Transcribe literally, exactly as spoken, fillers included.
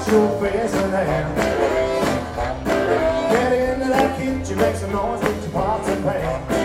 wash your face and hands. Get into that kitchen, make some noise with your pots and pans.